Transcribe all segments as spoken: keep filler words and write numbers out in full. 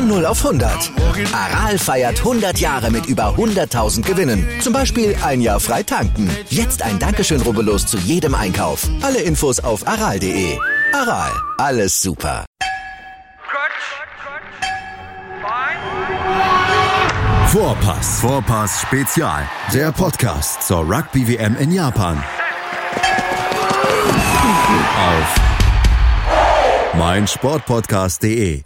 Von null auf hundert. Aral feiert hundert Jahre mit über hunderttausend Gewinnen. Zum Beispiel ein Jahr frei tanken. Jetzt ein Dankeschön, rubbellos zu jedem Einkauf. Alle Infos auf aral punkt de. Aral, alles super. Vorpass. Vorpass Spezial. Der Podcast zur Rugby-W M in Japan. Auf meinsportpodcast punkt de.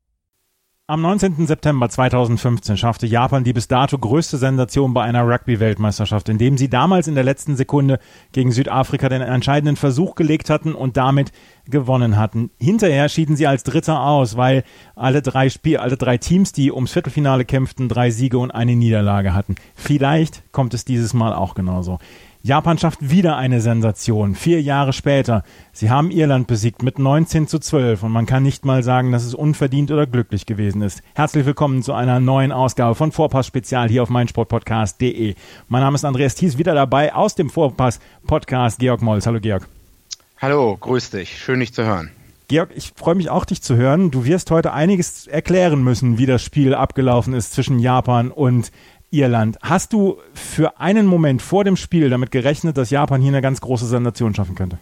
Am neunzehnten September zweitausendfünfzehn schaffte Japan die bis dato größte Sensation bei einer Rugby-Weltmeisterschaft, indem sie damals in der letzten Sekunde gegen Südafrika den entscheidenden Versuch gelegt hatten und damit gewonnen hatten. Hinterher schieden sie als Dritter aus, weil alle drei Spiel, alle drei Teams, die ums Viertelfinale kämpften, drei Siege und eine Niederlage hatten. Vielleicht kommt es dieses Mal auch genauso. Japan schafft wieder eine Sensation, vier Jahre später. Sie haben Irland besiegt mit neunzehn zu zwölf und man kann nicht mal sagen, dass es unverdient oder glücklich gewesen ist. Herzlich willkommen zu einer neuen Ausgabe von Vorpass Spezial hier auf meinsportpodcast punkt de. Mein Name ist Andreas Thies, wieder dabei aus dem Vorpass-Podcast Georg Molls. Hallo Georg. Hallo, grüß dich, schön dich zu hören. Georg, ich freue mich auch, dich zu hören. Du wirst heute einiges erklären müssen, wie das Spiel abgelaufen ist zwischen Japan und Irland. Hast du für einen Moment vor dem Spiel damit gerechnet, dass Japan hier eine ganz große Sensation schaffen könnte?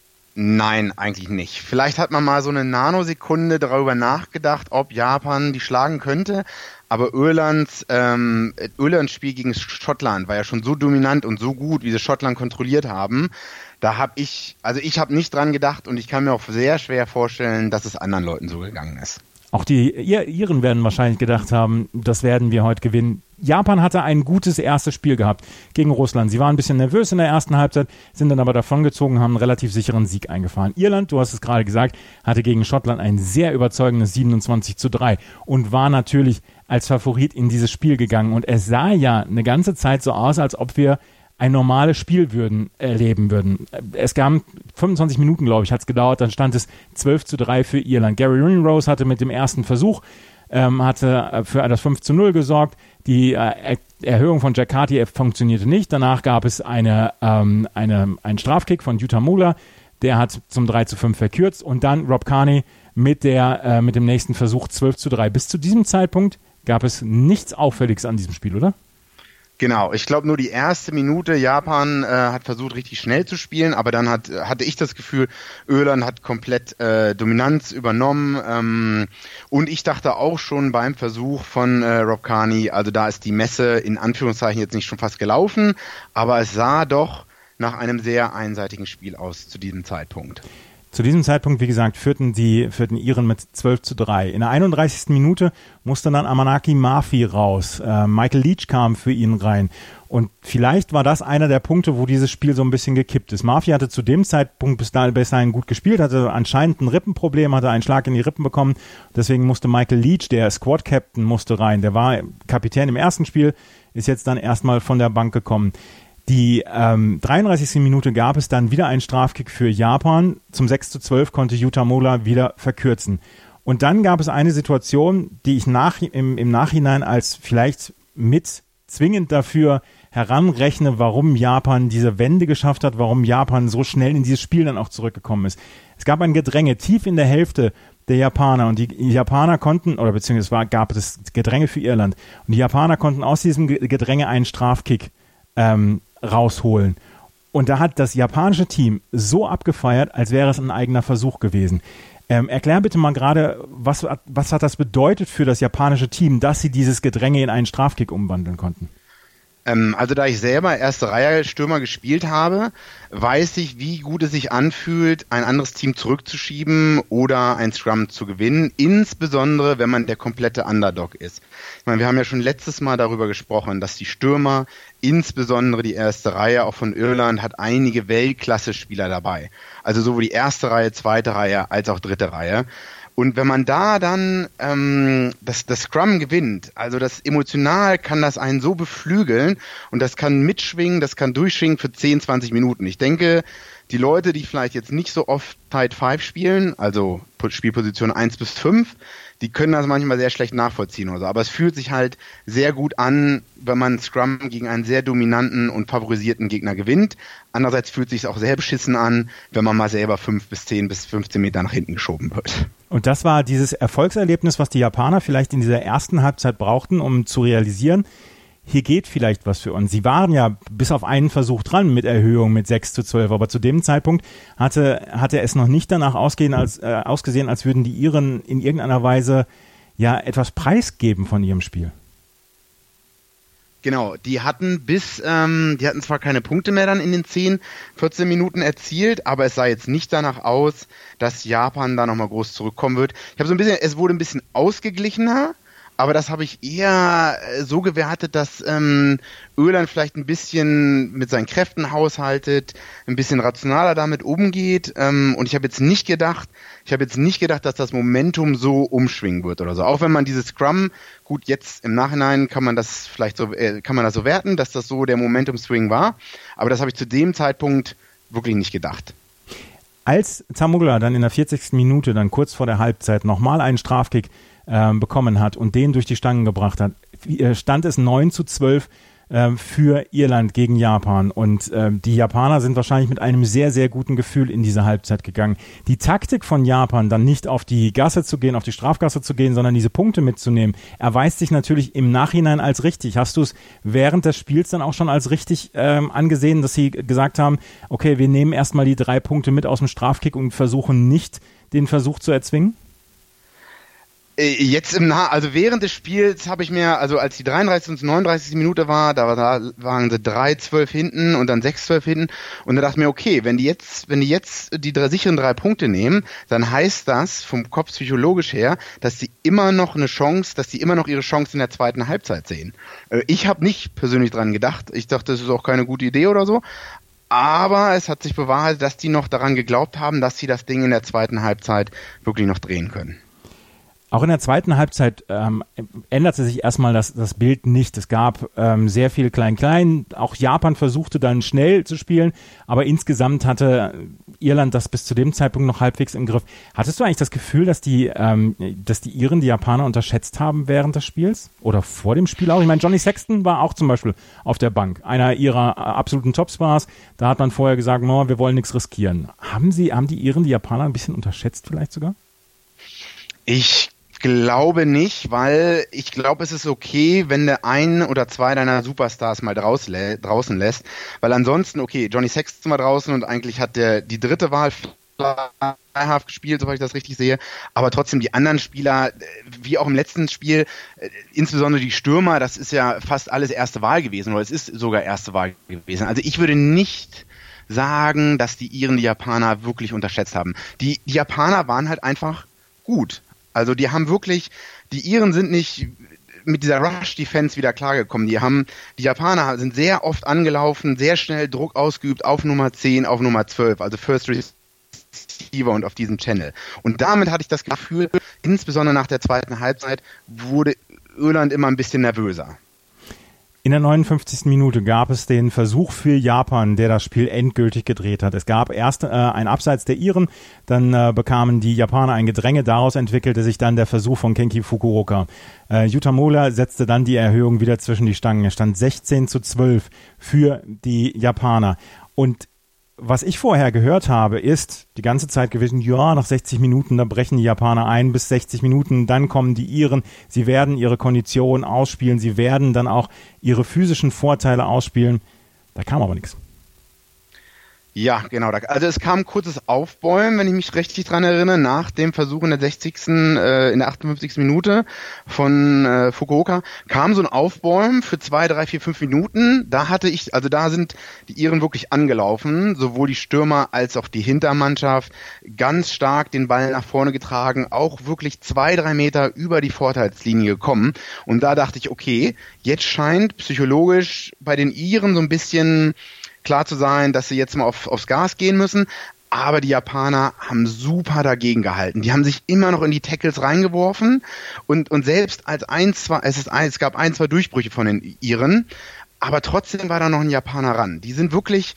Nein, eigentlich nicht. Vielleicht hat man mal so eine Nanosekunde darüber nachgedacht, ob Japan die schlagen könnte, aber Irlands, ähm, Irlands Spiel gegen Schottland war ja schon so dominant und so gut, wie sie Schottland kontrolliert haben. Da habe ich, also ich habe nicht dran gedacht und ich kann mir auch sehr schwer vorstellen, dass es anderen Leuten so gegangen ist. Auch die Iren werden wahrscheinlich gedacht haben, das werden wir heute gewinnen. Japan hatte ein gutes erstes Spiel gehabt gegen Russland. Sie waren ein bisschen nervös in der ersten Halbzeit, sind dann aber davongezogen, haben einen relativ sicheren Sieg eingefahren. Irland, du hast es gerade gesagt, hatte gegen Schottland ein sehr überzeugendes siebenundzwanzig zu drei und war natürlich als Favorit in dieses Spiel gegangen. Und es sah ja eine ganze Zeit so aus, als ob wir ein normales Spiel würden, erleben würden. Es gab fünfundzwanzig Minuten, glaube ich, hat es gedauert, dann stand es zwölf zu drei für Irland. Gary Ringrose hatte mit dem ersten Versuch, ähm, hatte für das fünf zu null gesorgt. Die äh, Erhöhung von Jack Carty funktionierte nicht. Danach gab es eine, ähm, eine, einen Strafkick von Yutamula, der hat zum drei zu fünf verkürzt und dann Rob Kearney mit, der, äh, mit dem nächsten Versuch zwölf zu drei. Bis zu diesem Zeitpunkt gab es nichts Auffälliges an diesem Spiel, oder? Genau, ich glaube nur die erste Minute, Japan äh, hat versucht richtig schnell zu spielen, aber dann hat, hatte ich das Gefühl, Irland hat komplett äh, Dominanz übernommen ähm, und ich dachte auch schon beim Versuch von äh, Rob Kearney, also da ist die Messe in Anführungszeichen jetzt nicht schon fast gelaufen, aber es sah doch nach einem sehr einseitigen Spiel aus zu diesem Zeitpunkt. Zu diesem Zeitpunkt, wie gesagt, führten die führten Iren mit zwölf zu drei. In der einunddreißigsten Minute musste dann Amanaki Mafi raus. Äh, Michael Leach kam für ihn rein. Und vielleicht war das einer der Punkte, wo dieses Spiel so ein bisschen gekippt ist. Mafi hatte zu dem Zeitpunkt bis dahin gut gespielt, hatte anscheinend ein Rippenproblem, hatte einen Schlag in die Rippen bekommen. Deswegen musste Michael Leach, der Squad-Captain, musste rein. Der war Kapitän im ersten Spiel, ist jetzt dann erstmal von der Bank gekommen. Die ähm, dreiunddreißigste Minute gab es dann wieder einen Strafkick für Japan. Zum sechs zu zwölf konnte Yutamula wieder verkürzen. Und dann gab es eine Situation, die ich nach, im, im Nachhinein als vielleicht mit zwingend dafür heranrechne, warum Japan diese Wende geschafft hat, warum Japan so schnell in dieses Spiel dann auch zurückgekommen ist. Es gab ein Gedränge tief in der Hälfte der Japaner und die Japaner konnten, oder beziehungsweise es war, gab es Gedränge für Irland und die Japaner konnten aus diesem Gedränge einen Strafkick ähm, rausholen. Und da hat das japanische Team so abgefeiert, als wäre es ein eigener Versuch gewesen. Ähm, erklär bitte mal gerade, was, was hat das bedeutet für das japanische Team, dass sie dieses Gedränge in einen Strafkick umwandeln konnten? Ähm, also da ich selber erste Reihe Stürmer gespielt habe, weiß ich, wie gut es sich anfühlt, ein anderes Team zurückzuschieben oder ein Scrum zu gewinnen, insbesondere wenn man der komplette Underdog ist. Ich meine, wir haben ja schon letztes Mal darüber gesprochen, dass die Stürmer, insbesondere die erste Reihe auch von Irland, hat einige Weltklasse-Spieler dabei. Also sowohl die erste Reihe, zweite Reihe als auch dritte Reihe. Und wenn man da dann ähm, das, das Scrum gewinnt, also das emotional kann das einen so beflügeln und das kann mitschwingen, das kann durchschwingen für zehn, zwanzig Minuten. Ich denke, die Leute, die vielleicht jetzt nicht so oft Tight Five spielen, also Spielposition eins bis fünf, die können das manchmal sehr schlecht nachvollziehen oder so. Aber es fühlt sich halt sehr gut an, wenn man Scrum gegen einen sehr dominanten und favorisierten Gegner gewinnt. Andererseits fühlt es sich auch sehr beschissen an, wenn man mal selber fünf bis zehn bis fünfzehn Meter nach hinten geschoben wird. Und das war dieses Erfolgserlebnis, was die Japaner vielleicht in dieser ersten Halbzeit brauchten, um zu realisieren, hier geht vielleicht was für uns. Sie waren ja bis auf einen Versuch dran mit Erhöhung mit sechs zu zwölf, aber zu dem Zeitpunkt hatte, hatte es noch nicht danach ausgehen, als, äh, ausgesehen, als würden die Iren in irgendeiner Weise ja etwas preisgeben von ihrem Spiel. Genau, die hatten bis, ähm, die hatten zwar keine Punkte mehr dann in den zehn, vierzehn Minuten erzielt, aber es sah jetzt nicht danach aus, dass Japan da nochmal groß zurückkommen wird. Ich habe so ein bisschen, es wurde ein bisschen ausgeglichener, aber das habe ich eher so gewertet, dass ähm, Irland vielleicht ein bisschen mit seinen Kräften haushaltet, ein bisschen rationaler damit umgeht. Ähm, und ich habe jetzt nicht gedacht, ich habe jetzt nicht gedacht, dass das Momentum so umschwingen wird oder so. Auch wenn man dieses Scrum, gut, jetzt im Nachhinein kann man das vielleicht so, äh, kann man das so werten, dass das so der Momentum-Swing war. Aber das habe ich zu dem Zeitpunkt wirklich nicht gedacht. Als Zamugla dann in der vierzigsten Minute, dann kurz vor der Halbzeit, nochmal einen Strafkick äh, bekommen hat und den durch die Stangen gebracht hat, stand es neun zu zwölf äh, für Irland gegen Japan. Und äh, die Japaner sind wahrscheinlich mit einem sehr, sehr guten Gefühl in diese Halbzeit gegangen. Die Taktik von Japan, dann nicht auf die Gasse zu gehen, auf die Strafgasse zu gehen, sondern diese Punkte mitzunehmen, erweist sich natürlich im Nachhinein als richtig. Hast du es während des Spiels dann auch schon als richtig ähm, angesehen, dass sie gesagt haben, okay, wir nehmen erstmal die drei Punkte mit aus dem Strafkick und versuchen nicht, den Versuch zu erzwingen? Jetzt im Nah, also während des Spiels habe ich mir, also als die dreiunddreißigste und neununddreißigste Minute war, da, da waren sie drei zwölf hinten und dann sechs zwölf hinten und da dachte ich mir, okay, wenn die jetzt, wenn die jetzt die drei, sicheren drei Punkte nehmen, dann heißt das vom Kopf psychologisch her, dass sie immer noch eine Chance, dass sie immer noch ihre Chance in der zweiten Halbzeit sehen. Ich habe nicht persönlich dran gedacht, ich dachte, das ist auch keine gute Idee oder so, aber es hat sich bewahrheitet, dass die noch daran geglaubt haben, dass sie das Ding in der zweiten Halbzeit wirklich noch drehen können. Auch in der zweiten Halbzeit ähm, änderte sich erstmal das, das Bild nicht. Es gab ähm, sehr viel Klein-Klein. Auch Japan versuchte dann schnell zu spielen, aber insgesamt hatte Irland das bis zu dem Zeitpunkt noch halbwegs im Griff. Hattest du eigentlich das Gefühl, dass die, ähm, dass die Iren die Japaner unterschätzt haben während des Spiels? Oder vor dem Spiel auch? Ich meine, Johnny Sexton war auch zum Beispiel auf der Bank. Einer ihrer absoluten Topstars. Da hat man vorher gesagt, no, wir wollen nichts riskieren. Haben sie, haben die Iren die Japaner ein bisschen unterschätzt vielleicht sogar? Ich glaube nicht, weil ich glaube, es ist okay, wenn der ein oder zwei deiner Superstars mal draus lä- draußen lässt, weil ansonsten, okay, Johnny Sexton war draußen und eigentlich hat der die dritte Wahl fleißig gespielt, soweit ich das richtig sehe, aber trotzdem die anderen Spieler, wie auch im letzten Spiel, insbesondere die Stürmer, das ist ja fast alles erste Wahl gewesen, oder es ist sogar erste Wahl gewesen. Also ich würde nicht sagen, dass die Iren die Japaner wirklich unterschätzt haben. Die, die Japaner waren halt einfach gut. Also die haben wirklich, die Iren sind nicht mit dieser Rush-Defense wieder klargekommen. Die haben, die Japaner sind sehr oft angelaufen, sehr schnell Druck ausgeübt auf Nummer zehn, auf Nummer zwölf, also First Receiver und auf diesem Channel. Und damit hatte ich das Gefühl, insbesondere nach der zweiten Halbzeit, wurde Irland immer ein bisschen nervöser. In der neunundfünfzigsten Minute gab es den Versuch für Japan, der das Spiel endgültig gedreht hat. Es gab erst äh, ein Abseits der Iren, dann äh, bekamen die Japaner ein Gedränge. Daraus entwickelte sich dann der Versuch von Kenki Fukuoka. Äh, Yuta Mola setzte dann die Erhöhung wieder zwischen die Stangen. Er stand sechzehn zu zwölf für die Japaner. Und was ich vorher gehört habe, ist die ganze Zeit gewesen, ja, nach sechzig Minuten, da brechen die Japaner ein bis sechzig Minuten, dann kommen die Iren, sie werden ihre Kondition ausspielen, sie werden dann auch ihre physischen Vorteile ausspielen. Da kam aber nichts. Ja, genau. Also es kam ein kurzes Aufbäumen, wenn ich mich richtig dran erinnere, nach dem Versuch in der sechzigsten Äh, in der achtundfünfzigsten Minute von äh, Fukuoka, kam so ein Aufbäumen für zwei, drei, vier, fünf Minuten. Da hatte ich, also da sind die Iren wirklich angelaufen, sowohl die Stürmer als auch die Hintermannschaft, ganz stark den Ball nach vorne getragen, auch wirklich zwei, drei Meter über die Vorteilslinie gekommen. Und da dachte ich, okay, jetzt scheint psychologisch bei den Iren so ein bisschen klar zu sein, dass sie jetzt mal auf, aufs Gas gehen müssen, aber die Japaner haben super dagegen gehalten. Die haben sich immer noch in die Tackles reingeworfen und, und selbst als ein, zwei, es, ist ein, es gab ein, zwei Durchbrüche von den Iren, aber trotzdem war da noch ein Japaner ran. Die sind wirklich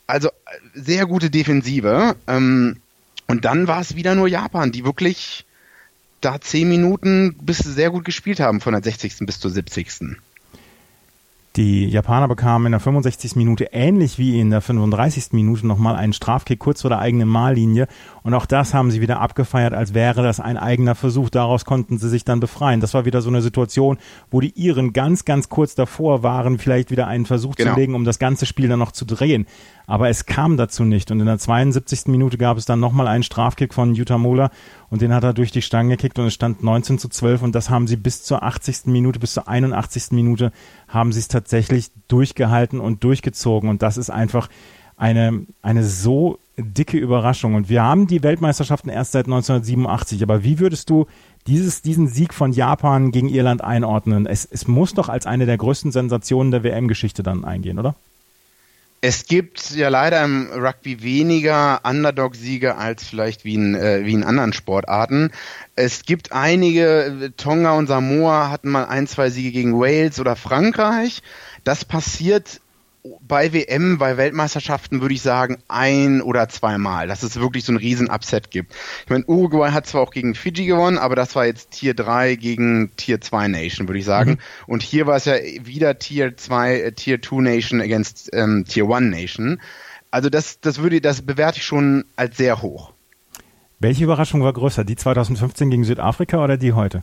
also sehr gute Defensive. Ähm, und dann war es wieder nur Japan, die wirklich da zehn Minuten bis sehr gut gespielt haben, von der sechzigsten bis zur siebzigsten Die Japaner bekamen in der fünfundsechzigsten Minute ähnlich wie in der fünfunddreißigsten Minute nochmal einen Strafkick kurz vor der eigenen Mahllinie. Und auch das haben sie wieder abgefeiert, als wäre das ein eigener Versuch. Daraus konnten sie sich dann befreien. Das war wieder so eine Situation, wo die Iren ganz, ganz kurz davor waren, vielleicht wieder einen Versuch genau. zu legen, um das ganze Spiel dann noch zu drehen. Aber es kam dazu nicht. Und in der zweiundsiebzigsten Minute gab es dann nochmal einen Strafkick von Yuta Mola und den hat er durch die Stangen gekickt und es stand neunzehn zu zwölf und das haben sie bis zur achtzigsten Minute, bis zur einundachtzigsten Minute haben sie es tatsächlich durchgehalten und durchgezogen und das ist einfach eine, eine so dicke Überraschung. Und wir haben die Weltmeisterschaften erst seit neunzehnhundertsiebenundachtzig, aber wie würdest du dieses, diesen Sieg von Japan gegen Irland einordnen? Es, es muss doch als eine der größten Sensationen der W M-Geschichte dann eingehen, oder? Es gibt ja leider im Rugby weniger Underdog-Siege als vielleicht wie in, äh, wie in anderen Sportarten. Es gibt einige, Tonga und Samoa hatten mal ein, zwei Siege gegen Wales oder Frankreich. Das passiert bei W M, bei Weltmeisterschaften würde ich sagen ein- oder zweimal, dass es wirklich so ein Riesen-Upset gibt. Ich meine, Uruguay hat zwar auch gegen Fiji gewonnen, aber das war jetzt Tier drei gegen Tier zwei Nation, würde ich sagen. Mhm. Und hier war es ja wieder Tier zwei, äh, Tier zwei Nation against ähm, Tier eins Nation. Also das, das würde, das bewerte ich schon als sehr hoch. Welche Überraschung war größer, die zweitausendfünfzehn gegen Südafrika oder die heute?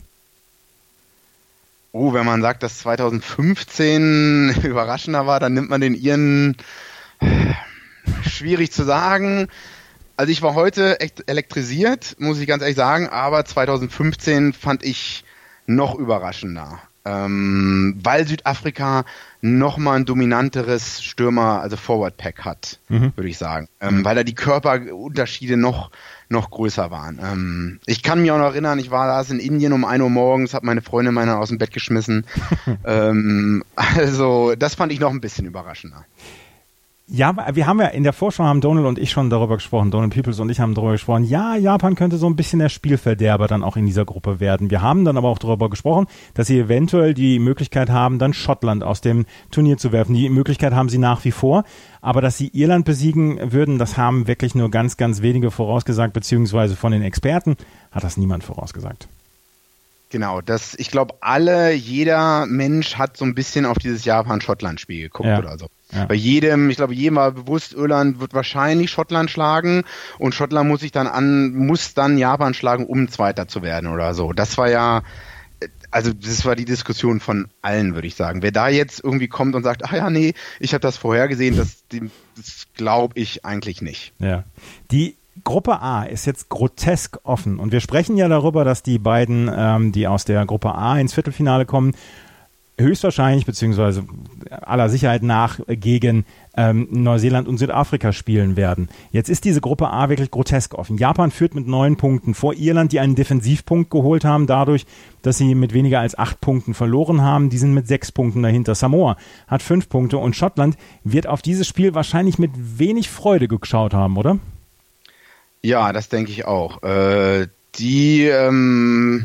Oh, wenn man sagt, dass zweitausendfünfzehn überraschender war, dann nimmt man den Iren. Schwierig zu sagen. Also ich war heute echt elektrisiert, muss ich ganz ehrlich sagen, aber zweitausendfünfzehn fand ich noch überraschender. Ähm, weil Südafrika nochmal ein dominanteres Stürmer, also Forward-Pack hat, mhm. würde ich sagen. Ähm, mhm. Weil da die Körperunterschiede noch noch größer waren. Ähm, ich kann mich auch noch erinnern, ich war da in Indien um ein Uhr morgens, habe meine Freundin meine aus dem Bett geschmissen. ähm, also das fand ich noch ein bisschen überraschender. Ja, wir haben ja in der Vorschau haben Donald und ich schon darüber gesprochen, Donald Peoples und ich haben darüber gesprochen, ja, Japan könnte so ein bisschen der Spielverderber dann auch in dieser Gruppe werden. Wir haben dann aber auch darüber gesprochen, dass sie eventuell die Möglichkeit haben, dann Schottland aus dem Turnier zu werfen. Die Möglichkeit haben sie nach wie vor, aber dass sie Irland besiegen würden, das haben wirklich nur ganz, ganz wenige vorausgesagt, beziehungsweise von den Experten hat das niemand vorausgesagt. Genau, das, ich glaube, alle, jeder Mensch hat so ein bisschen auf dieses Japan-Schottland-Spiel geguckt ja. oder so. Ja. Bei jedem, ich glaube, jedem war bewusst, Irland wird wahrscheinlich Schottland schlagen und Schottland muss sich dann an, muss dann Japan schlagen, um Zweiter zu werden oder so. Das war ja, also das war die Diskussion von allen, würde ich sagen. Wer da jetzt irgendwie kommt und sagt, ach ja, nee, ich habe das vorhergesehen, das, das glaube ich eigentlich nicht. Ja, die Gruppe A ist jetzt grotesk offen und wir sprechen ja darüber, dass die beiden, ähm, die aus der Gruppe A ins Viertelfinale kommen, höchstwahrscheinlich, beziehungsweise aller Sicherheit nach, gegen ähm, Neuseeland und Südafrika spielen werden. Jetzt ist diese Gruppe A wirklich grotesk offen. Japan führt mit neun Punkten vor Irland, die einen Defensivpunkt geholt haben, dadurch, dass sie mit weniger als acht Punkten verloren haben. Die sind mit sechs Punkten dahinter. Samoa hat fünf Punkte und Schottland wird auf dieses Spiel wahrscheinlich mit wenig Freude geschaut haben, oder? Ja, das denke ich auch. Äh, die, ähm,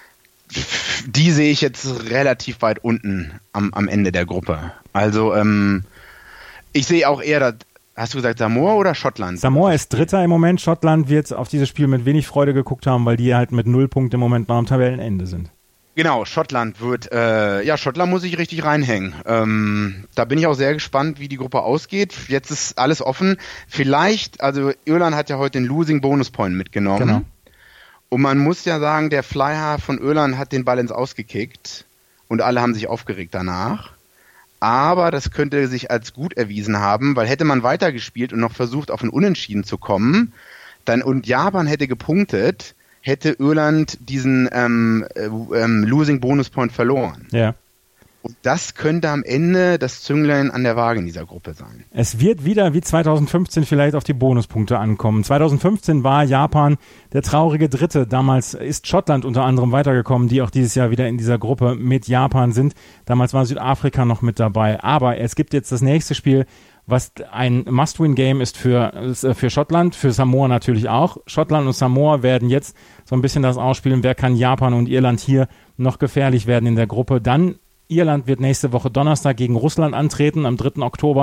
die sehe ich jetzt relativ weit unten am, am Ende der Gruppe. Also, ähm, ich sehe auch eher, das, hast du gesagt Samoa oder Schottland? Samoa ist Dritter im Moment. Schottland wird auf dieses Spiel mit wenig Freude geguckt haben, weil die halt mit null Punkten im Moment noch am Tabellenende sind. Genau, Schottland wird, äh, ja, Schottland muss sich richtig reinhängen. Ähm, da bin ich auch sehr gespannt, wie die Gruppe ausgeht. Jetzt ist alles offen. Vielleicht, also Irland hat ja heute den Losing Bonus Point mitgenommen. Genau. Und man muss ja sagen, der Flyer von Irland hat den Ball ins Ausgekickt und alle haben sich aufgeregt danach. Aber das könnte sich als gut erwiesen haben, weil hätte man weitergespielt und noch versucht, auf ein Unentschieden zu kommen, dann und Japan hätte gepunktet, hätte Irland diesen ähm, äh, ähm, Losing Bonus Point verloren. Ja. Und das könnte am Ende das Zünglein an der Waage in dieser Gruppe sein. Es wird wieder wie zweitausendfünfzehn vielleicht auf die Bonuspunkte ankommen. zweitausendfünfzehn war Japan der traurige Dritte. Damals ist Schottland unter anderem weitergekommen, die auch dieses Jahr wieder in dieser Gruppe mit Japan sind. Damals war Südafrika noch mit dabei. Aber es gibt jetzt das nächste Spiel, was ein Must-Win-Game ist für, für Schottland, für Samoa natürlich auch. Schottland und Samoa werden jetzt so ein bisschen das ausspielen, wer kann Japan und Irland hier noch gefährlich werden in der Gruppe. Dann Irland wird nächste Woche Donnerstag gegen Russland antreten, am dritten Oktober.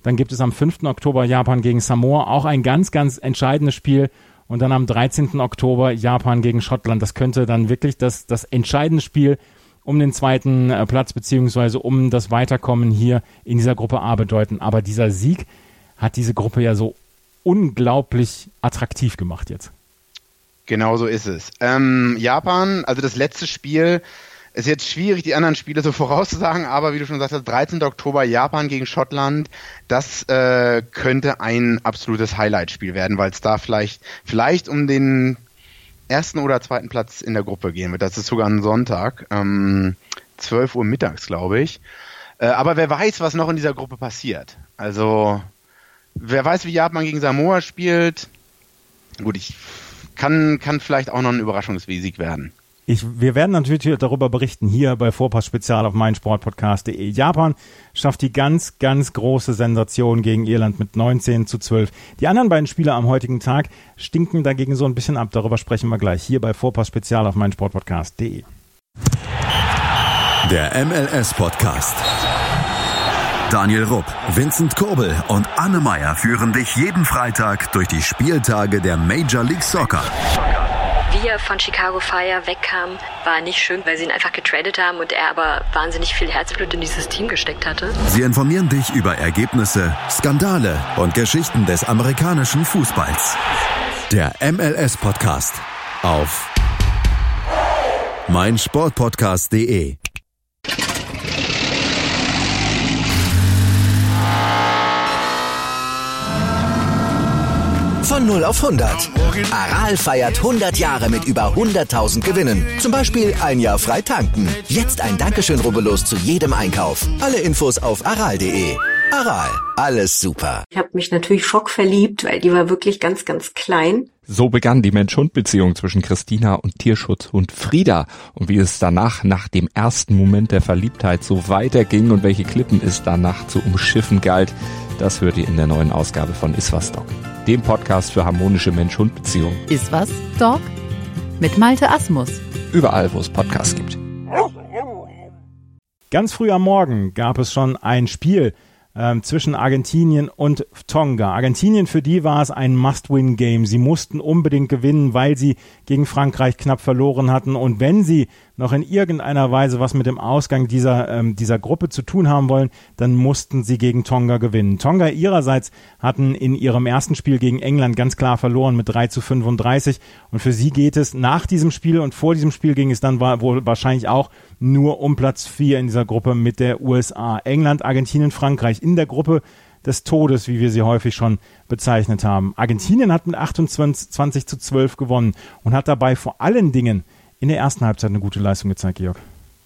Dann gibt es am fünften Oktober Japan gegen Samoa, auch ein ganz, ganz entscheidendes Spiel. Und dann am dreizehnten Oktober Japan gegen Schottland. Das könnte dann wirklich das, das entscheidende Spiel um den zweiten äh, Platz beziehungsweise um das Weiterkommen hier in dieser Gruppe A bedeuten. Aber dieser Sieg hat diese Gruppe ja so unglaublich attraktiv gemacht jetzt. Genau so ist es. Ähm, Japan, also das letzte Spiel, ist jetzt schwierig, die anderen Spiele so vorauszusagen, aber wie du schon sagst, dreizehnten Oktober Japan gegen Schottland, das äh, könnte ein absolutes Highlight-Spiel werden, weil es da vielleicht, vielleicht um den ersten oder zweiten Platz in der Gruppe gehen wird. Das ist sogar ein Sonntag, ähm, zwölf Uhr mittags, glaube ich. Äh, aber wer weiß, was noch in dieser Gruppe passiert. Also, wer weiß, wie Japan gegen Samoa spielt. Gut, ich kann, kann vielleicht auch noch ein Überraschungssieg werden. Ich, wir werden natürlich darüber berichten, hier bei Vorpass Spezial auf meinsportpodcast punkt de. Japan schafft die ganz, ganz große Sensation gegen Irland mit neunzehn zu zwölf. Die anderen beiden Spiele am heutigen Tag stinken dagegen so ein bisschen ab. Darüber sprechen wir gleich hier bei Vorpass Spezial auf meinsportpodcast punkt de. Der M L S-Podcast. Daniel Rupp, Vincent Kurbel und Anne Meyer führen dich jeden Freitag durch die Spieltage der Major League Soccer. Wie er von Chicago Fire wegkam, war nicht schön, weil sie ihn einfach getradet haben und er aber wahnsinnig viel Herzblut in dieses Team gesteckt hatte. Sie informieren dich über Ergebnisse, Skandale und Geschichten des amerikanischen Fußballs. Der M L S-Podcast auf meinsportpodcast punkt de. Von null auf hundert. Aral feiert hundert Jahre mit über hunderttausend Gewinnen. Zum Beispiel ein Jahr frei tanken. Jetzt ein Dankeschön, rubbellos zu jedem Einkauf. Alle Infos auf aral punkt de. Aral, alles super. Ich habe mich natürlich schockverliebt, weil die war wirklich ganz, ganz klein. So begann die Mensch-Hund-Beziehung zwischen Christina und Tierschutzhund Frieda. Und wie es danach, nach dem ersten Moment der Verliebtheit, so weiterging und welche Klippen es danach zu umschiffen galt, das hört ihr in der neuen Ausgabe von Iswas Dog, dem Podcast für harmonische Mensch-Hund-Beziehungen. Iswas Dog mit Malte Asmus. Überall, wo es Podcasts gibt. Ganz früh am Morgen gab es schon ein Spiel ähm, zwischen Argentinien und Tonga. Argentinien, für die war es ein Must-Win-Game. Sie mussten unbedingt gewinnen, weil sie gegen Frankreich knapp verloren hatten. Und wenn sie noch in irgendeiner Weise was mit dem Ausgang dieser, ähm, dieser Gruppe zu tun haben wollen, dann mussten sie gegen Tonga gewinnen. Tonga ihrerseits hatten in ihrem ersten Spiel gegen England ganz klar verloren mit drei zu fünfunddreißig. Und für sie geht es nach diesem Spiel und vor diesem Spiel ging es dann wohl wahrscheinlich auch nur um Platz vier in dieser Gruppe mit der U S A. England, Argentinien, Frankreich in der Gruppe des Todes, wie wir sie häufig schon bezeichnet haben. Argentinien hat mit achtundzwanzig zu zwölf gewonnen und hat dabei vor allen Dingen in der ersten Halbzeit eine gute Leistung gezeigt, Georg.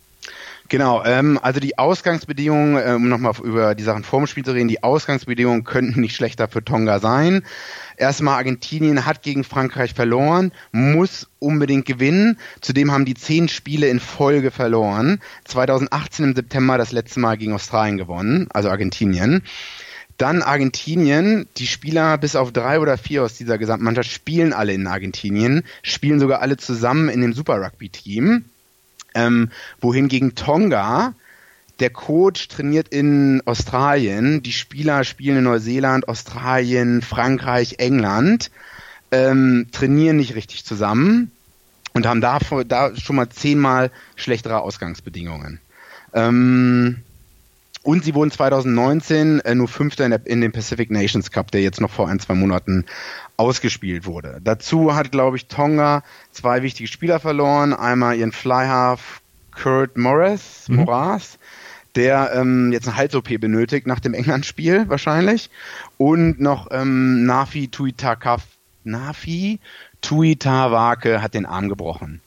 Genau, ähm, also die Ausgangsbedingungen, äh, um nochmal über die Sachen vorm Spiel zu reden, die Ausgangsbedingungen könnten nicht schlechter für Tonga sein. Erstmal, Argentinien hat gegen Frankreich verloren, muss unbedingt gewinnen. Zudem haben die zehn Spiele in Folge verloren. zweitausendachtzehn im September das letzte Mal gegen Australien gewonnen, also Argentinien. Dann Argentinien, die Spieler bis auf drei oder vier aus dieser Gesamtmannschaft spielen alle in Argentinien, spielen sogar alle zusammen in dem Super Rugby-Team. Ähm, wohingegen Tonga, der Coach trainiert in Australien, die Spieler spielen in Neuseeland, Australien, Frankreich, England, ähm, trainieren nicht richtig zusammen und haben da, da schon mal zehnmal schlechtere Ausgangsbedingungen. Ähm, Und sie wurden zweitausendneunzehn äh, nur Fünfter in, der, in dem Pacific Nations Cup, der jetzt noch vor ein, zwei Monaten ausgespielt wurde. Dazu hat, glaube ich, Tonga zwei wichtige Spieler verloren. Einmal ihren Fly-Half Kurt Morris, mhm. Moras, der ähm, jetzt eine Hals-O P benötigt nach dem England-Spiel wahrscheinlich. Und noch ähm, Nafi Tuitaka, Nafi Tuitawake hat den Arm gebrochen.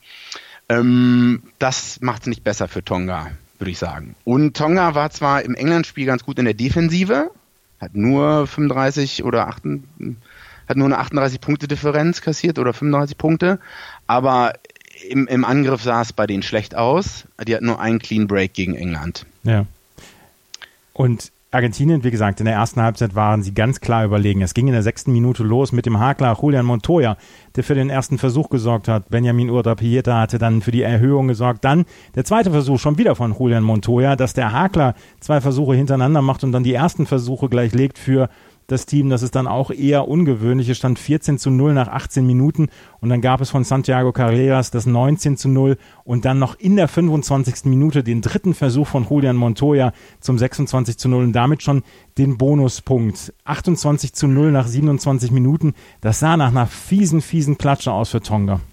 Ähm, das macht es nicht besser für Tonga, würde ich sagen. Und Tonga war zwar im England-Spiel ganz gut in der Defensive, hat nur fünfunddreißig oder achtundachtzig, hat nur eine achtunddreißig-Punkte-Differenz kassiert oder fünfunddreißig Punkte, aber im, im Angriff sah es bei denen schlecht aus. Die hatten nur einen Clean Break gegen England. Ja. Und Argentinien, wie gesagt, in der ersten Halbzeit waren sie ganz klar überlegen. Es ging in der sechsten Minute los mit dem Hakler Julian Montoya, der für den ersten Versuch gesorgt hat. Benjamin Urdapieta hatte dann für die Erhöhung gesorgt. Dann der zweite Versuch schon wieder von Julian Montoya, dass der Hakler zwei Versuche hintereinander macht und dann die ersten Versuche gleich legt für das Team. Das ist dann auch eher ungewöhnlich. Es stand vierzehn zu null nach achtzehn Minuten und dann gab es von Santiago Carreras das neunzehn zu null und dann noch in der fünfundzwanzigsten Minute den dritten Versuch von Julian Montoya zum sechsundzwanzig zu null und damit schon den Bonuspunkt. achtundzwanzig zu null nach siebenundzwanzig Minuten. Das sah nach einer fiesen, fiesen Klatsche aus für Tonga.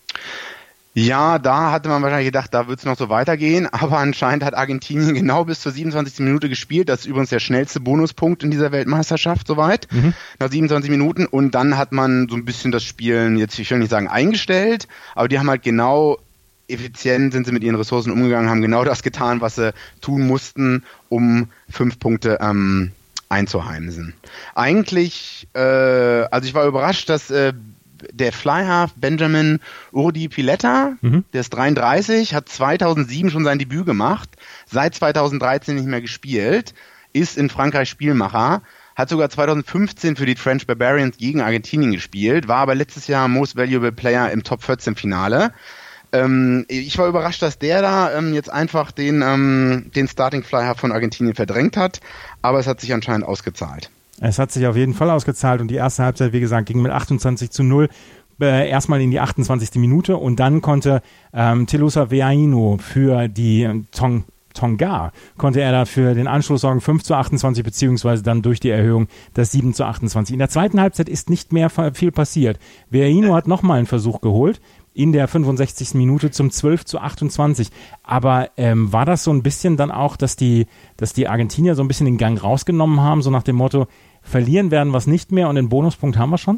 Ja, da hatte man wahrscheinlich gedacht, da wird es noch so weitergehen, aber anscheinend hat Argentinien genau bis zur siebenundzwanzigsten Minute gespielt. Das ist übrigens der schnellste Bonuspunkt in dieser Weltmeisterschaft soweit, mhm. nach siebenundzwanzig Minuten. Und dann hat man so ein bisschen das Spielen, jetzt ich will nicht sagen eingestellt, aber die haben halt genau effizient sind sie mit ihren Ressourcen umgegangen, haben genau das getan, was sie tun mussten, um fünf Punkte ähm, einzuheimsen. Eigentlich, äh, also ich war überrascht, dass äh, der Fly-Half Benjamin Urdi-Piletta, mhm. der ist dreiunddreißig, hat zweitausendsieben schon sein Debüt gemacht, seit zweitausenddreizehn nicht mehr gespielt, ist in Frankreich Spielmacher, hat sogar zweitausendfünfzehn für die French Barbarians gegen Argentinien gespielt, war aber letztes Jahr Most Valuable Player im Top vierzehn Finale. Ähm, ich war überrascht, dass der da ähm, jetzt einfach den, ähm, den Starting Fly-Half von Argentinien verdrängt hat, aber es hat sich anscheinend ausgezahlt. Es hat sich auf jeden Fall ausgezahlt und die erste Halbzeit, wie gesagt, ging mit achtundzwanzig zu null äh, erstmal in die achtundzwanzigste Minute und dann konnte ähm, Telusa Veainu für die Tong, Tonga, konnte er da für den Anschluss sorgen, fünf zu achtundzwanzig beziehungsweise dann durch die Erhöhung das sieben zu achtundzwanzig. In der zweiten Halbzeit ist nicht mehr viel passiert. Veainu hat nochmal einen Versuch geholt in der fünfundsechzigsten Minute zum zwölf zu achtundzwanzig. Aber ähm, war das so ein bisschen dann auch, dass die, dass die Argentinier so ein bisschen den Gang rausgenommen haben, so nach dem Motto, verlieren werden wir es nicht mehr und den Bonuspunkt haben wir schon?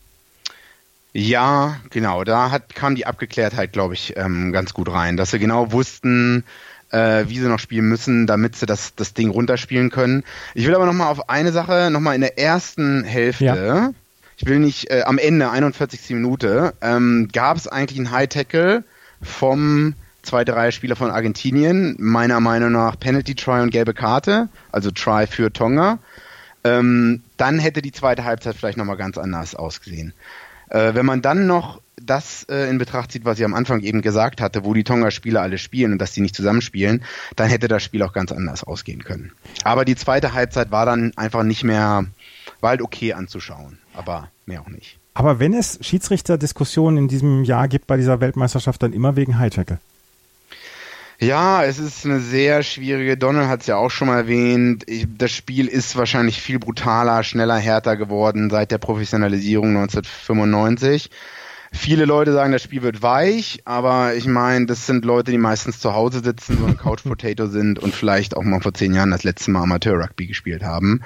Ja, genau. Da hat, kam die Abgeklärtheit, glaube ich, ähm, ganz gut rein. Dass sie genau wussten, äh, wie sie noch spielen müssen, damit sie das, das Ding runterspielen können. Ich will aber nochmal auf eine Sache, nochmal in der ersten Hälfte... Ja. Ich will nicht, äh, am Ende, einundvierzigste Minute, ähm, gab es eigentlich einen High-Tackle vom zweiten Reihe-Spieler von Argentinien, meiner Meinung nach Penalty-Try und gelbe Karte, also Try für Tonga. Ähm, dann hätte die zweite Halbzeit vielleicht nochmal ganz anders ausgesehen. Äh, wenn man dann noch das äh, in Betracht zieht, was ich am Anfang eben gesagt hatte, wo die Tonga-Spieler alle spielen und dass die nicht zusammenspielen, dann hätte das Spiel auch ganz anders ausgehen können. Aber die zweite Halbzeit war dann einfach nicht mehr, war halt okay anzuschauen, aber mehr auch nicht. Aber wenn es Schiedsrichterdiskussionen in diesem Jahr gibt bei dieser Weltmeisterschaft, dann immer wegen High-Tackle? Ja, es ist eine sehr schwierige, Donald hat es ja auch schon mal erwähnt, ich, das Spiel ist wahrscheinlich viel brutaler, schneller, härter geworden seit der Professionalisierung neunzehnhundertfünfundneunzig. Viele Leute sagen, das Spiel wird weich, aber ich meine, das sind Leute, die meistens zu Hause sitzen, so ein Couch-Potato sind und vielleicht auch mal vor zehn Jahren das letzte Mal Amateur-Rugby gespielt haben.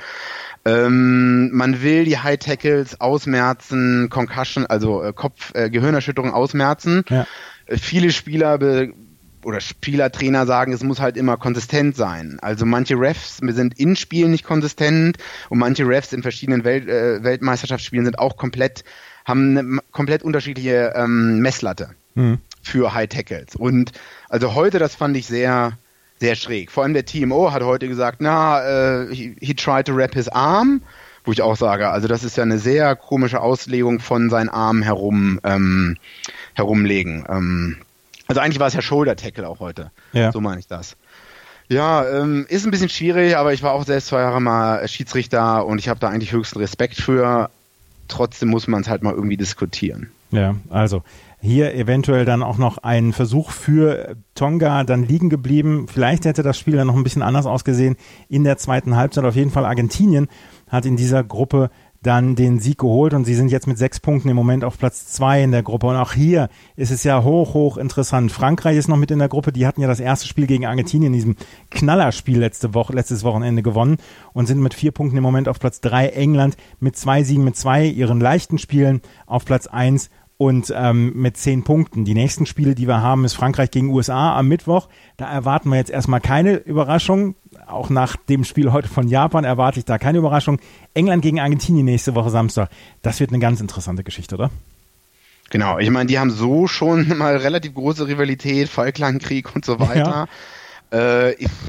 Ähm, man will die High-Tackles ausmerzen, Concussion, also äh, Kopf, äh, Gehirnerschütterung ausmerzen. Ja. Äh, viele Spieler be- oder Spielertrainer sagen, es muss halt immer konsistent sein. Also manche Refs sind in Spielen nicht konsistent und manche Refs in verschiedenen Welt, äh, Weltmeisterschaftsspielen sind auch komplett, haben eine komplett unterschiedliche ähm, Messlatte mhm. für High Tackles. Und also heute, das fand ich sehr, sehr schräg. Vor allem der T M O hat heute gesagt, na, äh, he, he tried to wrap his arm, wo ich auch sage, also das ist ja eine sehr komische Auslegung von seinen Armen herum, ähm, herumlegen. Ähm, Also eigentlich war es ja Shoulder-Tackle auch heute. Ja. So meine ich das. Ja, ähm, ist ein bisschen schwierig, aber ich war auch selbst zwei Jahre mal Schiedsrichter und ich habe da eigentlich höchsten Respekt für. Trotzdem muss man es halt mal irgendwie diskutieren. Ja, also hier eventuell dann auch noch ein Versuch für Tonga dann liegen geblieben. Vielleicht hätte das Spiel dann noch ein bisschen anders ausgesehen in der zweiten Halbzeit. Auf jeden Fall Argentinien hat in dieser Gruppe dann den Sieg geholt und sie sind jetzt mit sechs Punkten im Moment auf Platz zwei in der Gruppe und auch hier ist es ja hoch, hoch interessant. Frankreich ist noch mit in der Gruppe, die hatten ja das erste Spiel gegen Argentinien in diesem Knallerspiel letzte Woche, letztes Wochenende gewonnen und sind mit vier Punkten im Moment auf Platz drei. England mit zwei Siegen, mit zwei ihren leichten Spielen auf Platz eins und ähm, mit zehn Punkten. Die nächsten Spiele, die wir haben, ist Frankreich gegen U S A am Mittwoch. Da erwarten wir jetzt erstmal keine Überraschung. Auch nach dem Spiel heute von Japan erwarte ich da keine Überraschung. England gegen Argentinien nächste Woche Samstag. Das wird eine ganz interessante Geschichte, oder? Genau, ich meine, die haben so schon mal relativ große Rivalität, Falklandkrieg und so weiter. Ja. Äh, ich,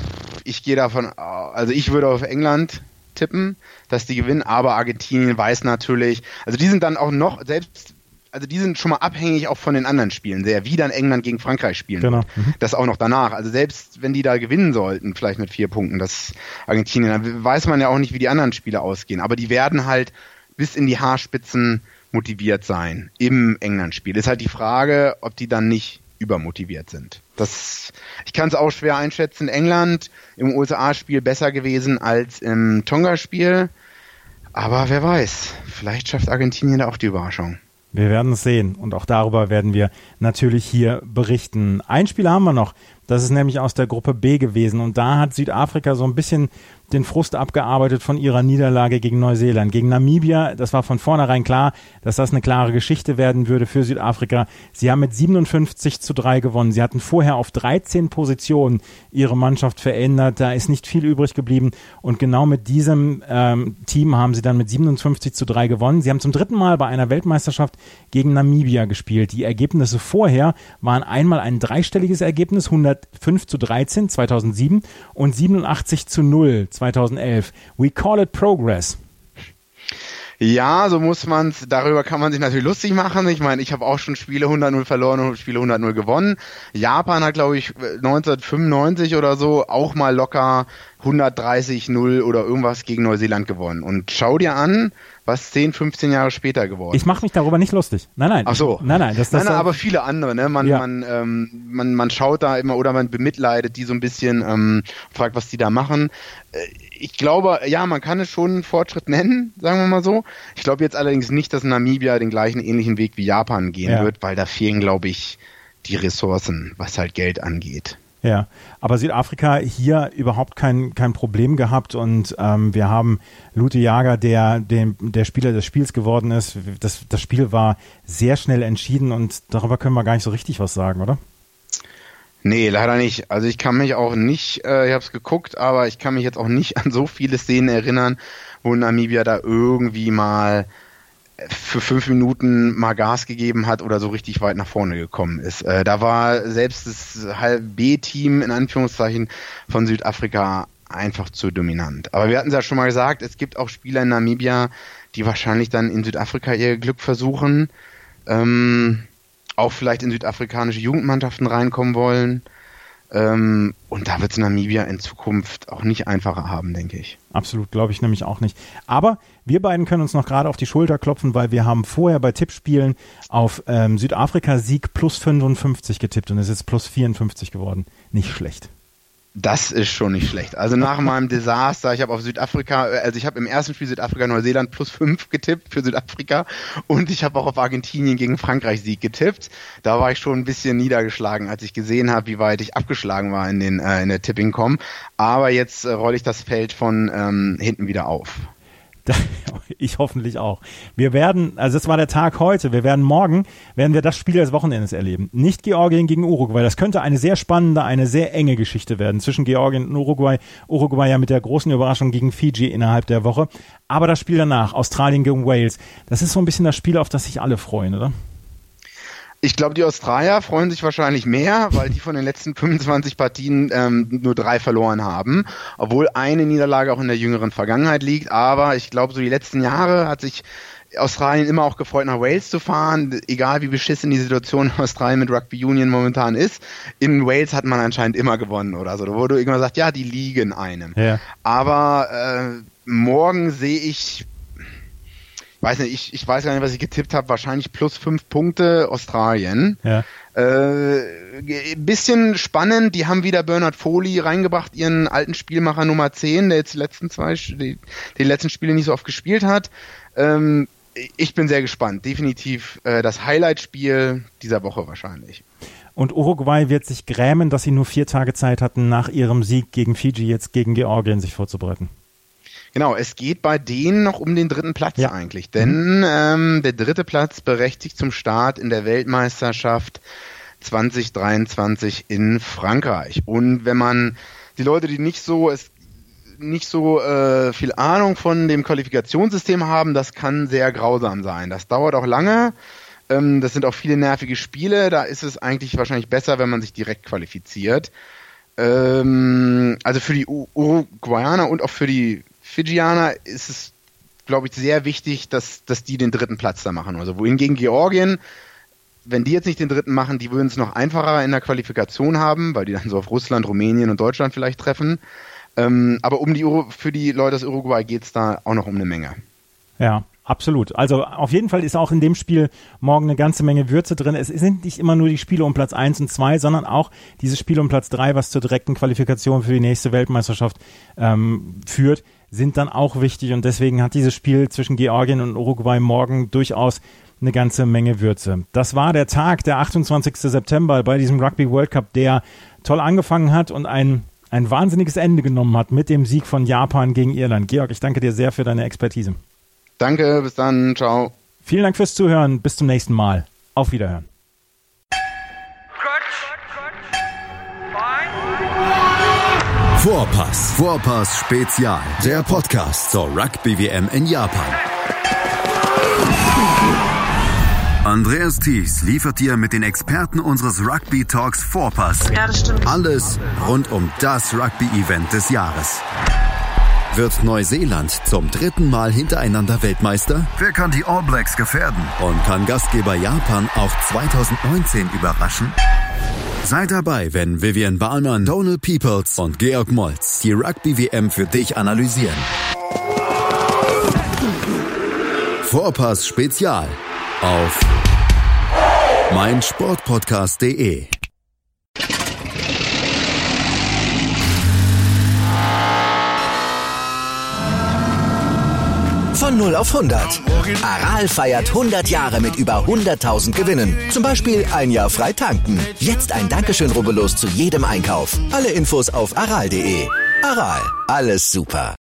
ich gehe davon, also ich würde auf England tippen, dass die gewinnen, aber Argentinien weiß natürlich, also die sind dann auch noch, selbst, also die sind schon mal abhängig auch von den anderen Spielen sehr, wie dann England gegen Frankreich spielen genau. wird. Mhm. Das auch noch danach. Also selbst wenn die da gewinnen sollten, vielleicht mit vier Punkten, das Argentinien, dann weiß man ja auch nicht, wie die anderen Spiele ausgehen. Aber die werden halt bis in die Haarspitzen motiviert sein im England-Spiel. Ist halt die Frage, ob die dann nicht übermotiviert sind. Das, ich kann es auch schwer einschätzen. England im U S A-Spiel besser gewesen als im Tonga-Spiel. Aber wer weiß, vielleicht schafft Argentinien da auch die Überraschung. Wir werden es sehen und auch darüber werden wir natürlich hier berichten. Ein Spiel haben wir noch, das ist nämlich aus der Gruppe B gewesen und da hat Südafrika so ein bisschen den Frust abgearbeitet von ihrer Niederlage gegen Neuseeland. Gegen Namibia, das war von vornherein klar, dass das eine klare Geschichte werden würde für Südafrika. Sie haben mit siebenundfünfzig zu drei gewonnen. Sie hatten vorher auf dreizehn Positionen ihre Mannschaft verändert. Da ist nicht viel übrig geblieben und genau mit diesem ähm, Team haben sie dann mit siebenundfünfzig zu drei gewonnen. Sie haben zum dritten Mal bei einer Weltmeisterschaft gegen Namibia gespielt. Die Ergebnisse vorher waren einmal ein dreistelliges Ergebnis, hundertfünf zu dreizehn zweitausendsieben und siebenundachtzig zu null zweitausendelf. We call it progress. Ja, so muss man's, darüber kann man sich natürlich lustig machen. Ich meine, ich habe auch schon Spiele hundert null verloren und Spiele hundert null gewonnen. Japan hat, glaube ich, neunzehnhundertfünfundneunzig oder so auch mal locker hundertdreißig null oder irgendwas gegen Neuseeland gewonnen. Und schau dir an, was zehn, fünfzehn Jahre später geworden ist. Ich mache mich darüber nicht lustig. Nein, nein. Ach so. Nein, nein. Das, das, nein, nein, aber viele andere, ne? Man, ja. man, ähm, man, man schaut da immer oder man bemitleidet die so ein bisschen, ähm, fragt, was die da machen. Ich glaube, ja, man kann es schon einen Fortschritt nennen, sagen wir mal so. Ich glaube jetzt allerdings nicht, dass Namibia den gleichen ähnlichen Weg wie Japan gehen ja. wird, weil da fehlen, glaube ich, die Ressourcen, was halt Geld angeht. Ja, aber Südafrika hier überhaupt kein kein Problem gehabt und ähm, wir haben Lute Jager, der dem der Spieler des Spiels geworden ist. Das das Spiel war sehr schnell entschieden und darüber können wir gar nicht so richtig was sagen, oder? Nee, leider nicht. Also ich kann mich auch nicht, äh, ich habe es geguckt, aber ich kann mich jetzt auch nicht an so viele Szenen erinnern, wo Namibia da irgendwie mal für fünf Minuten mal Gas gegeben hat oder so richtig weit nach vorne gekommen ist. Äh, da war selbst das B-Team in Anführungszeichen von Südafrika einfach zu dominant. Aber wir hatten es ja schon mal gesagt, es gibt auch Spieler in Namibia, die wahrscheinlich dann in Südafrika ihr Glück versuchen, ähm, auch vielleicht in südafrikanische Jugendmannschaften reinkommen wollen. Ähm, und da wird es Namibia in Zukunft auch nicht einfacher haben, denke ich. Absolut, glaube ich nämlich auch nicht. Aber wir beiden können uns noch gerade auf die Schulter klopfen, weil wir haben vorher bei Tippspielen auf ähm, Südafrika-Sieg plus fünfundfünfzig getippt und es ist plus vierundfünfzig geworden. Nicht schlecht. Das ist schon nicht schlecht. Also nach meinem Desaster, ich habe auf Südafrika, also ich habe im ersten Spiel Südafrika-Neuseeland plus fünf getippt für Südafrika und ich habe auch auf Argentinien gegen Frankreich Sieg getippt. Da war ich schon ein bisschen niedergeschlagen, als ich gesehen habe, wie weit ich abgeschlagen war in den äh, in der Tipping Punkt com. Aber jetzt äh, rolle ich das Feld von ähm, hinten wieder auf. Ich hoffentlich auch. Wir werden, also das war der Tag heute, wir werden morgen, werden wir das Spiel des Wochenendes erleben. Nicht Georgien gegen Uruguay, das könnte eine sehr spannende, eine sehr enge Geschichte werden zwischen Georgien und Uruguay. Uruguay ja mit der großen Überraschung gegen Fiji innerhalb der Woche. Aber das Spiel danach, Australien gegen Wales, das ist so ein bisschen das Spiel, auf das sich alle freuen, oder? Ich glaube, die Australier freuen sich wahrscheinlich mehr, weil die von den letzten fünfundzwanzig Partien ähm, nur drei verloren haben, obwohl eine Niederlage auch in der jüngeren Vergangenheit liegt. Aber ich glaube, so die letzten Jahre hat sich Australien immer auch gefreut, nach Wales zu fahren, egal wie beschissen die Situation in Australien mit Rugby Union momentan ist. In Wales hat man anscheinend immer gewonnen oder so. Da wurde irgendwann gesagt, ja, die liegen einem. Ja. Aber äh, morgen sehe ich... Weiß nicht, ich, ich weiß gar nicht, was ich getippt habe. Wahrscheinlich plus fünf Punkte Australien. Ja. Äh, bisschen spannend. Die haben wieder Bernard Foley reingebracht, ihren alten Spielmacher Nummer zehn, der jetzt die letzten zwei, die, die letzten Spiele nicht so oft gespielt hat. Ähm, ich bin sehr gespannt. Definitiv äh, das Highlight-Spiel dieser Woche wahrscheinlich. Und Uruguay wird sich grämen, dass sie nur vier Tage Zeit hatten, nach ihrem Sieg gegen Fiji jetzt gegen Georgien sich vorzubereiten. Genau, es geht bei denen noch um den dritten Platz ja. eigentlich, denn ähm, der dritte Platz berechtigt zum Start in der Weltmeisterschaft zwanzig dreiundzwanzig in Frankreich. Und wenn man die Leute, die nicht so es nicht so äh, viel Ahnung von dem Qualifikationssystem haben, das kann sehr grausam sein. Das dauert auch lange. Ähm, das sind auch viele nervige Spiele. Da ist es eigentlich wahrscheinlich besser, wenn man sich direkt qualifiziert. Ähm, also für die Uruguayaner und auch für die Fidschianer ist es, glaube ich, sehr wichtig, dass, dass die den dritten Platz da machen. Also wohingegen Georgien, wenn die jetzt nicht den dritten machen, die würden es noch einfacher in der Qualifikation haben, weil die dann so auf Russland, Rumänien und Deutschland vielleicht treffen. Ähm, aber um die Uru- für die Leute aus Uruguay geht es da auch noch um eine Menge. Ja, absolut. Also auf jeden Fall ist auch in dem Spiel morgen eine ganze Menge Würze drin. Es sind nicht immer nur die Spiele um Platz eins und zwei, sondern auch diese Spiele um Platz drei, was zur direkten Qualifikation für die nächste Weltmeisterschaft ähm, führt, sind dann auch wichtig. Und deswegen hat dieses Spiel zwischen Georgien und Uruguay morgen durchaus eine ganze Menge Würze. Das war der Tag, der achtundzwanzigsten September bei diesem Rugby World Cup, der toll angefangen hat und ein ein wahnsinniges Ende genommen hat mit dem Sieg von Japan gegen Irland. Georg, ich danke dir sehr für deine Expertise. Danke, bis dann, ciao. Vielen Dank fürs Zuhören, bis zum nächsten Mal. Auf Wiederhören. Vorpass, Vorpass Spezial, der Podcast zur Rugby-W M in Japan. Andreas Thies liefert dir mit den Experten unseres Rugby Talks Vorpass ja, das stimmt. alles rund um das Rugby-Event des Jahres. Wird Neuseeland zum dritten Mal hintereinander Weltmeister? Wer kann die All Blacks gefährden? Und kann Gastgeber Japan auch zwanzig neunzehn überraschen? Seid dabei, wenn Vivian Bahlmann, Donal Peoples und Georg Moltz die Rugby-W M für dich analysieren. Vorpass Spezial auf meinsportpodcast punkt de. Von null auf hundert. Aral feiert hundert Jahre mit über hunderttausend Gewinnen. Zum Beispiel ein Jahr frei tanken. Jetzt ein Dankeschön, rubbellos zu jedem Einkauf. Alle Infos auf aral punkt de. Aral, alles super.